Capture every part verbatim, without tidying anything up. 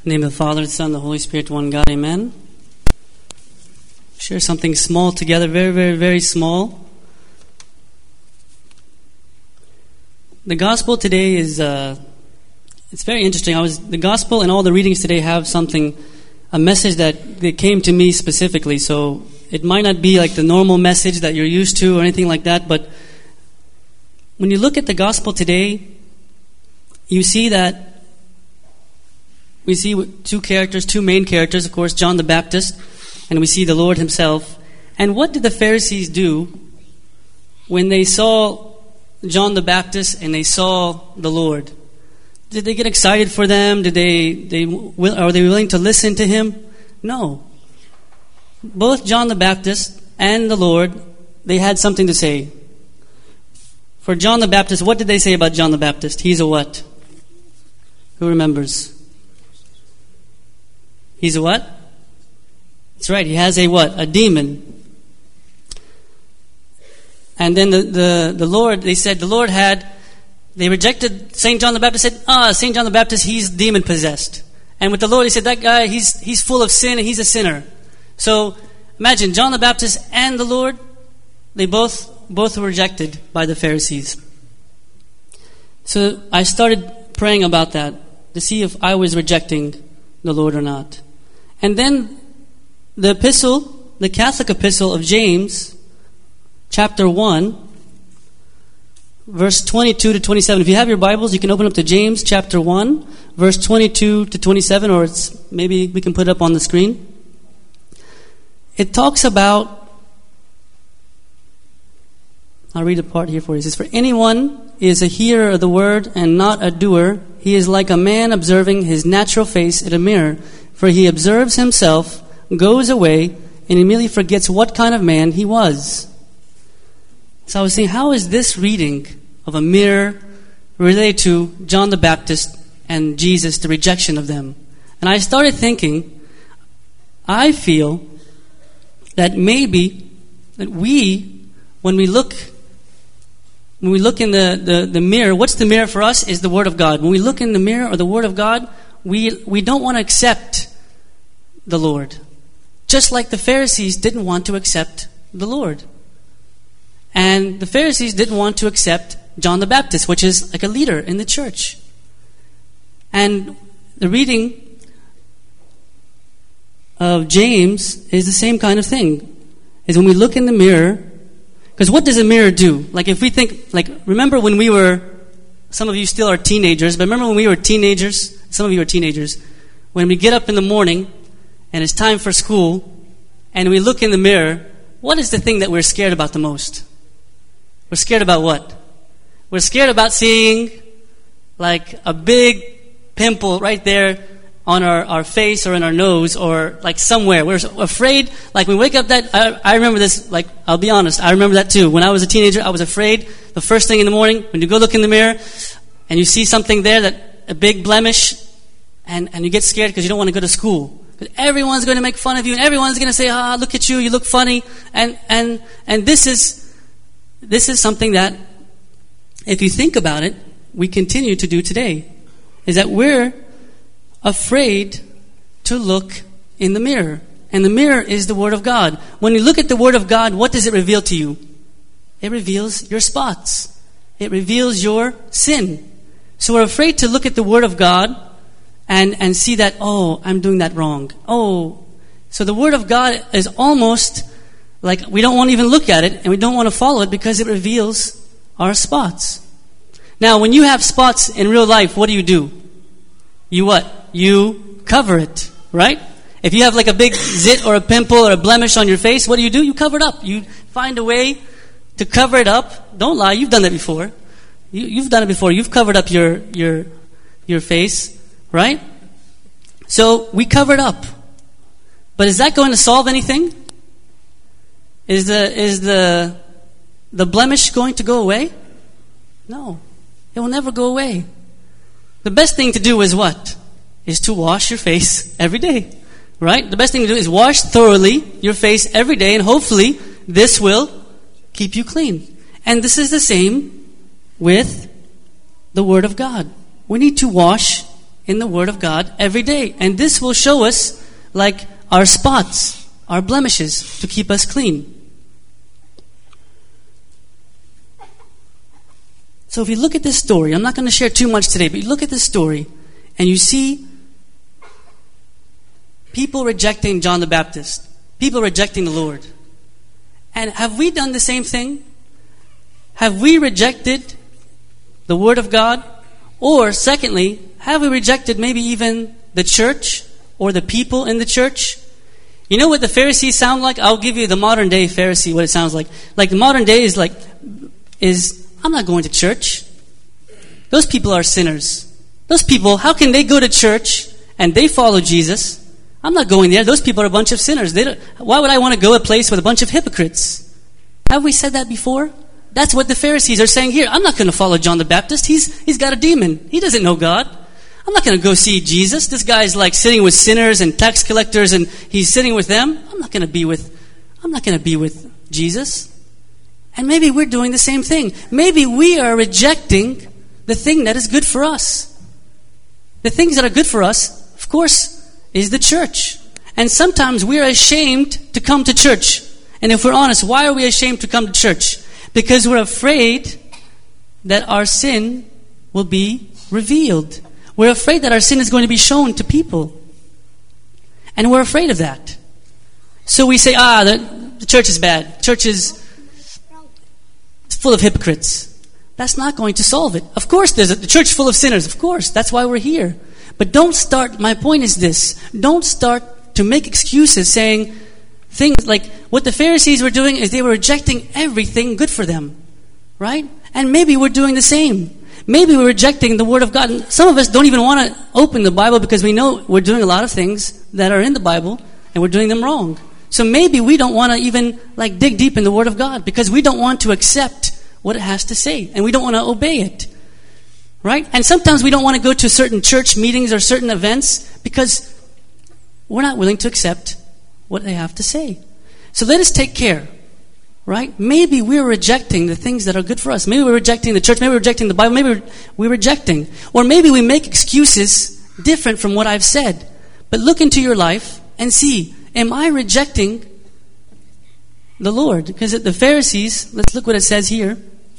In the name of the Father, the Son, and the Holy Spirit, one God, amen. Share something small together, very, very, very small. The gospel today is, uh, it's very interesting. I was the gospel and all the readings today have something, a message that, that came to me specifically. So it might not be like the normal message that you're used to or anything like that, but when you look at the gospel today, you see that we see two characters, two main characters, of course, John the Baptist, and we see the Lord himself. And what did the Pharisees do when they saw John the Baptist and they saw the Lord? Did they get excited for them? Did they, they are they willing to listen to him? No. Both John the Baptist and the Lord, they had something to say. For John the Baptist, what did they say about John the Baptist? He's a what? Who remembers? He's a what? That's right, he has a what? A demon. And then the, the, the Lord, they said, the Lord had, they rejected Saint John the Baptist, said, ah, Saint John the Baptist, he's demon possessed. And with the Lord, he said, that guy, he's he's full of sin and he's a sinner. So imagine, John the Baptist and the Lord, they both both were rejected by the Pharisees. So I started praying about that to see if I was rejecting the Lord or not. And then the epistle, the Catholic epistle of James, chapter one, verse twenty-two to twenty-seven. If you have your Bibles, you can open up to James chapter one, verse twenty-two to twenty-seven, or it's, maybe we can put it up on the screen. It talks about, I'll read a part here for you. It says, for anyone is a hearer of the word and not a doer, he is like a man observing his natural face in a mirror. For he observes himself, goes away, and immediately forgets what kind of man he was. So I was saying, how is this reading of a mirror related to John the Baptist and Jesus, the rejection of them? And I started thinking, I feel that maybe that we, when we look, when we look in the, the, the mirror, what's the mirror for us is the Word of God. When we look in the mirror or the Word of God, we we don't want to accept the Lord. Just like the Pharisees didn't want to accept the Lord. And the Pharisees didn't want to accept John the Baptist, which is like a leader in the church. And the reading of James is the same kind of thing. Is when we look in the mirror, because what does a mirror do? Like if we think, like remember when we were, some of you still are teenagers, but remember when we were teenagers, some of you are teenagers, when we get up in the morning and it's time for school and we look in the mirror, what is the thing that we're scared about the most? We're scared about what? We're scared about seeing like a big pimple right there on our, our face or in our nose or like somewhere. We're afraid, like we wake up that, I, I remember this, like I'll be honest, I remember that too. When I was a teenager, I was afraid the first thing in the morning when you go look in the mirror and you see something there, that a big blemish, and, and you get scared because you don't want to go to school. Because everyone's going to make fun of you and everyone's going to say, ah, look at you, you look funny. And, and, and this is, this is something that, if you think about it, we continue to do today. Is that we're afraid to look in the mirror. And the mirror is the Word of God. When you look at the Word of God, what does it reveal to you? It reveals your spots. It reveals your sin. So we're afraid to look at the Word of God and, and see that, oh, I'm doing that wrong. Oh, so the Word of God is almost like we don't want to even look at it and we don't want to follow it because it reveals our spots. Now, when you have spots in real life, what do you do? You what? You cover it, right? If you have like a big zit or a pimple or a blemish on your face, what do you do? You cover it up. You find a way to cover it up. Don't lie, you've done that before. You, you've done it before. You've covered up your your your face, right? So we cover it up. But is that going to solve anything? Is the is the the blemish going to go away? No. It will never go away. The best thing to do is what? Is to wash your face every day. Right? The best thing to do is wash thoroughly your face every day, and hopefully this will keep you clean. And this is the same with the Word of God. We need to wash in the Word of God every day. And this will show us, like, our spots, our blemishes, to keep us clean. So if you look at this story, I'm not going to share too much today, but you look at this story, and you see people rejecting John the Baptist, people rejecting the Lord. And have we done the same thing? Have we rejected the Word of God? Or secondly, have we rejected maybe even the church or the people in the church? You know what the Pharisees sound like? I'll give you the modern day Pharisee, what it sounds like. Like the modern day is like, is, I'm not going to church. Those people are sinners. Those people, how can they go to church and they follow Jesus? I'm not going there. Those people are a bunch of sinners. They don't, why would I want to go to a place with a bunch of hypocrites? Have we said that before? That's what the Pharisees are saying here. I'm not going to follow John the Baptist. He's he's got a demon. He doesn't know God. I'm not going to go see Jesus. This guy's like sitting with sinners and tax collectors, and he's sitting with them. I'm not going to be with. I'm not going to be with Jesus. And maybe we're doing the same thing. Maybe we are rejecting the thing that is good for us. The things that are good for us, of course, is the church. And sometimes we're ashamed to come to church. And if we're honest, why are we ashamed to come to church? Because we're afraid that our sin will be revealed. We're afraid that our sin is going to be shown to people. And we're afraid of that. So we say, ah, the, the church is bad. The church is full of hypocrites. That's not going to solve it. Of course there's a the church full of sinners. Of course. That's why we're here. But don't start, my point is this, don't start to make excuses saying things like, what the Pharisees were doing is they were rejecting everything good for them. Right? And maybe we're doing the same. Maybe we're rejecting the Word of God. And some of us don't even want to open the Bible because we know we're doing a lot of things that are in the Bible and we're doing them wrong. So maybe we don't want to even like dig deep in the Word of God because we don't want to accept what it has to say and we don't want to obey it. Right? And sometimes we don't want to go to certain church meetings or certain events because we're not willing to accept what they have to say. So let us take care. Right? Maybe we're rejecting the things that are good for us. Maybe we're rejecting the church. Maybe we're rejecting the Bible. Maybe we're, we're rejecting. Or maybe we make excuses different from what I've said. But look into your life and see, am I rejecting the Lord? Because the Pharisees, let's look what it says here.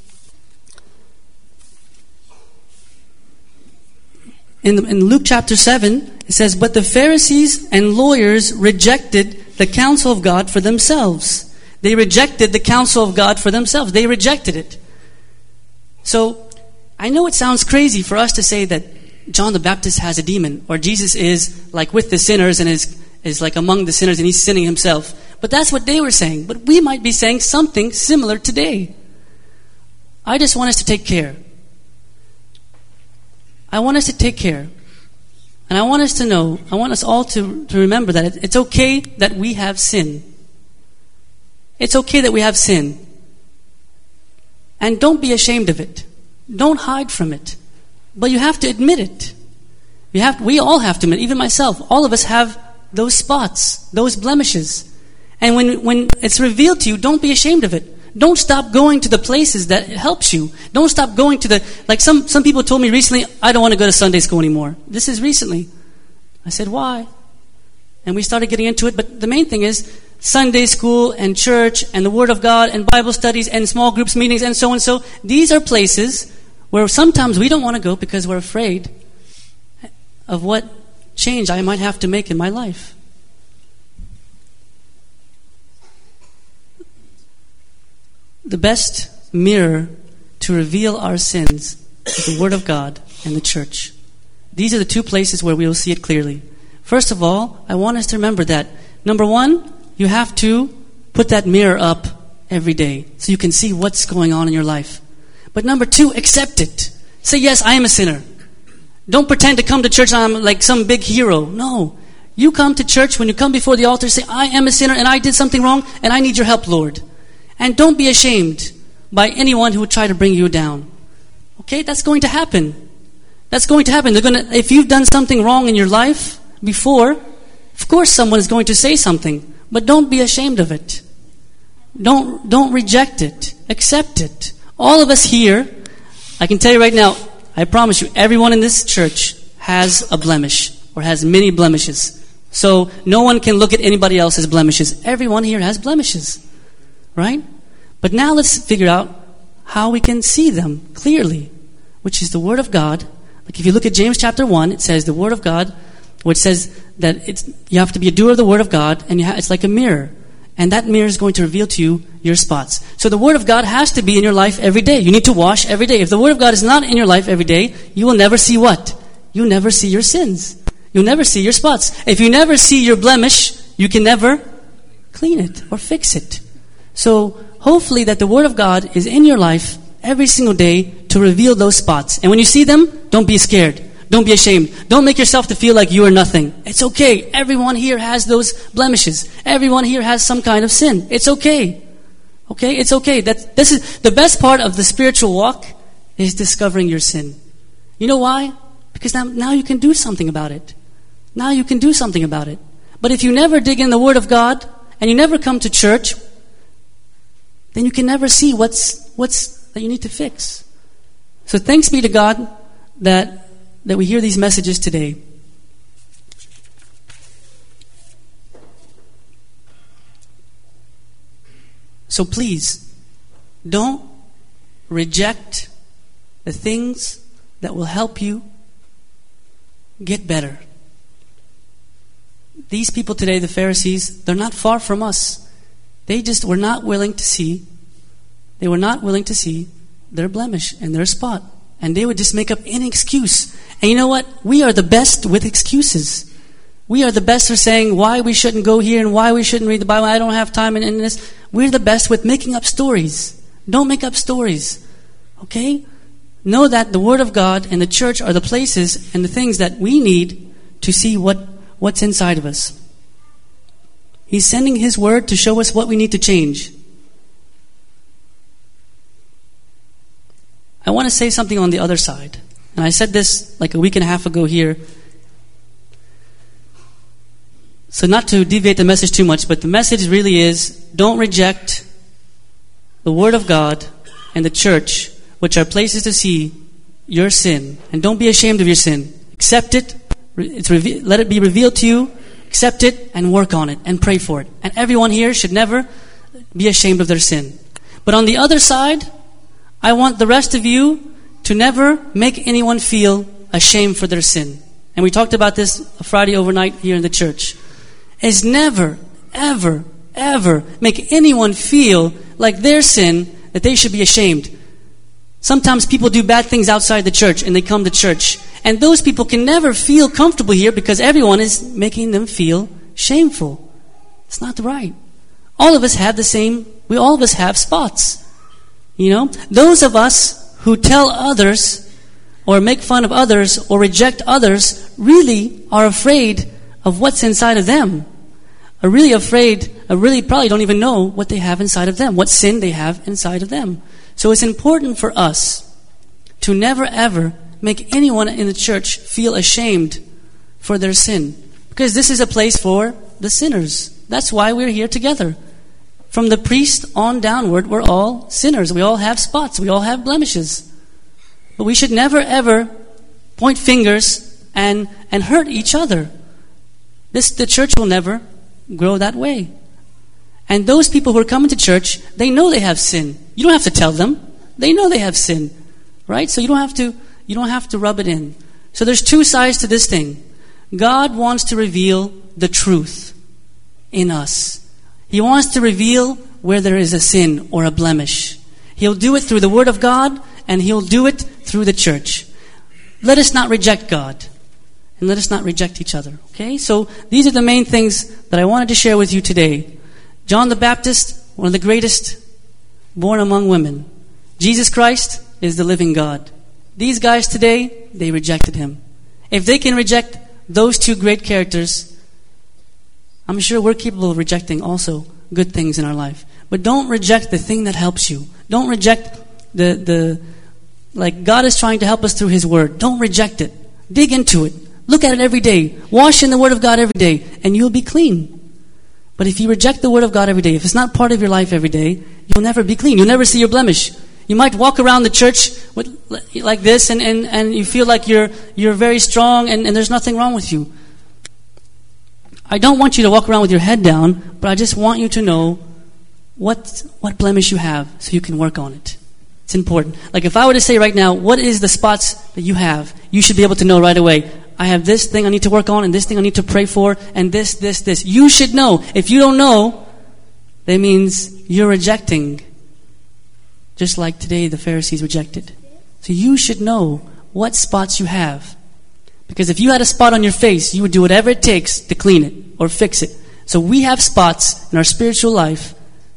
In, the, in Luke chapter seven, it says, but the Pharisees and lawyers rejected the counsel of God for themselves. They rejected the counsel of God for themselves. They rejected it. So, I know it sounds crazy for us to say that John the Baptist has a demon, or Jesus is like with the sinners and is, is like among the sinners and he's sinning himself. But that's what they were saying. But we might be saying something similar today. I just want us to take care. I want us to take care. And I want us to know, I want us all to, to remember that it's okay that we have sin. It's okay that we have sin. And don't be ashamed of it. Don't hide from it. But you have to admit it. You have, we all have to admit, even myself, all of us have those spots, those blemishes. And when, when it's revealed to you, don't be ashamed of it. Don't stop going to the places that helps you. Don't stop going to the, like some, some people told me recently, I don't want to go to Sunday school anymore. This is recently. I said, why? And we started getting into it. But the main thing is Sunday school and church and the Word of God and Bible studies and small groups meetings and so and so. These are places where sometimes we don't want to go because we're afraid of what change I might have to make in my life. The best mirror to reveal our sins is the Word of God and the church. These are the two places where we will see it clearly. First of all, I want us to remember that, number one, you have to put that mirror up every day so you can see what's going on in your life. But number two, accept it. Say, yes, I am a sinner. Don't pretend to come to church and I'm like some big hero. No. You come to church, when you come before the altar, say, I am a sinner and I did something wrong and I need your help, Lord. And don't be ashamed by anyone who would try to bring you down. Okay, that's going to happen. That's going to happen. They're going to, if you've done something wrong in your life before, of course someone is going to say something. But don't be ashamed of it. Don't, don't reject it. Accept it. All of us here, I can tell you right now, I promise you, everyone in this church has a blemish or has many blemishes. So no one can look at anybody else's blemishes. Everyone here has blemishes, right? But now let's figure out how we can see them clearly, which is the Word of God. Like if you look at James chapter one, it says the Word of God, which says that it's you have to be a doer of the Word of God, and you ha- it's like a mirror. And that mirror is going to reveal to you your spots. So the Word of God has to be in your life every day. You need to wash every day. If the Word of God is not in your life every day, you will never see what? You'll never see your sins. You'll never see your spots. If you never see your blemish, you can never clean it or fix it. So hopefully that the Word of God is in your life every single day to reveal those spots. And when you see them, don't be scared. Don't be ashamed. Don't make yourself to feel like you are nothing. It's okay. Everyone here has those blemishes. Everyone here has some kind of sin. It's okay. Okay? It's okay. That this is the best part of the spiritual walk is discovering your sin. You know why? Because now, now you can do something about it. Now you can do something about it. But if you never dig in the Word of God and you never come to church, then you can never see what's what's that you need to fix. So thanks be to God that that we hear these messages today. So please, don't reject the things that will help you get better. These people today, the Pharisees, they're not far from us. They just were not willing to see, they were not willing to see their blemish and their spot. And they would just make up any excuse. And you know what? We are the best with excuses. We are the best for saying why we shouldn't go here and why we shouldn't read the Bible. I don't have time and, and this. We're the best with making up stories. Don't make up stories. Okay? Know that the Word of God and the church are the places and the things that we need to see what, what's inside of us. He's sending His Word to show us what we need to change. I want to say something on the other side. And I said this like a week and a half ago here. So not to deviate the message too much, but the message really is, don't reject the Word of God and the church, which are places to see your sin. And don't be ashamed of your sin. Accept it. It's reve- let it be revealed to you. Accept it and work on it and pray for it. And everyone here should never be ashamed of their sin. But on the other side, I want the rest of you to never make anyone feel ashamed for their sin. And we talked about this Friday overnight here in the church. Is never, ever, ever make anyone feel like their sin, that they should be ashamed. Sometimes people do bad things outside the church and they come to church. And those people can never feel comfortable here because everyone is making them feel shameful. It's not right. All of us have the same, we all of us have spots. You know, those of us who tell others or make fun of others or reject others really are afraid of what's inside of them. Are really afraid, are really probably don't even know what they have inside of them, what sin they have inside of them. So it's important for us to never ever make anyone in the church feel ashamed for their sin. Because this is a place for the sinners. That's why we're here together. From the priest on downward, we're all sinners. We all have spots. We all have blemishes. But we should never, ever point fingers and, and hurt each other. This, the church will never grow that way. And those people who are coming to church, they know they have sin. You don't have to tell them. They know they have sin. Right? So you don't have to, you don't have to rub it in. So there's two sides to this thing. God wants to reveal the truth in us. He wants to reveal where there is a sin or a blemish. He'll do it through the Word of God, and He'll do it through the church. Let us not reject God, and let us not reject each other. Okay? So these are the main things that I wanted to share with you today. John the Baptist, one of the greatest born among women. Jesus Christ is the living God. These guys today, they rejected Him. If they can reject those two great characters, I'm sure we're capable of rejecting also good things in our life. But don't reject the thing that helps you. Don't reject the, the like God is trying to help us through His Word. Don't reject it. Dig into it. Look at it every day. Wash in the Word of God every day, and you'll be clean. But if you reject the Word of God every day, if it's not part of your life every day, you'll never be clean. You'll never see your blemish. You might walk around the church with, like this, and, and, and you feel like you're you're very strong, and, and there's nothing wrong with you. I don't want you to walk around with your head down, but I just want you to know what what blemish you have so you can work on it. It's important. Like if I were to say right now, what is the spots that you have? You should be able to know right away. I have this thing I need to work on, and this thing I need to pray for, and this, this, this. You should know. If you don't know, that means you're rejecting, just like today the Pharisees rejected. So you should know what spots you have. Because if you had a spot on your face, you would do whatever it takes to clean it or fix it. So we have spots in our spiritual life.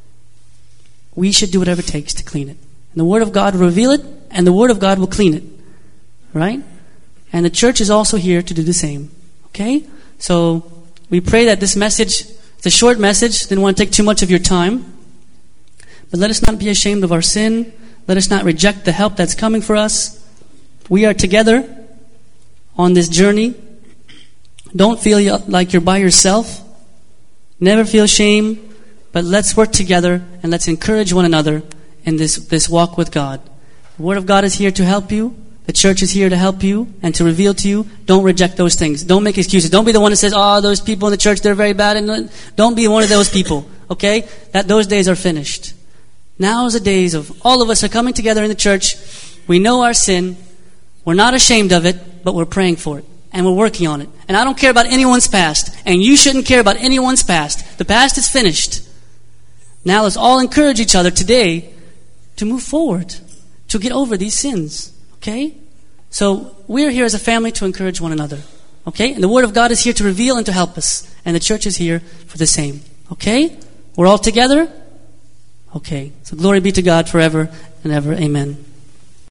We should do whatever it takes to clean it. And the Word of God will reveal it, and the Word of God will clean it. Right? And the church is also here to do the same. Okay? So we pray that this message, it's a short message, didn't want to take too much of your time. But let us not be ashamed of our sin. Let us not reject the help that's coming for us. We are together on this journey. Don't feel like you're by yourself. Never feel shame. But let's work together and let's encourage one another in this, this walk with God. The Word of God is here to help you. The church is here to help you and to reveal to you. Don't reject those things. Don't make excuses. Don't be the one that says, oh, those people in the church, they're very bad. And don't be one of those people. Okay? That those days are finished. Now is the days of all of us are coming together in the church. We know our sin. We're not ashamed of it, but we're praying for it. And we're working on it. And I don't care about anyone's past. And you shouldn't care about anyone's past. The past is finished. Now let's all encourage each other today to move forward, to get over these sins. Okay? So we're here as a family to encourage one another. Okay? And the Word of God is here to reveal and to help us. And the church is here for the same. Okay? We're all together? Okay. So glory be to God forever and ever. Amen.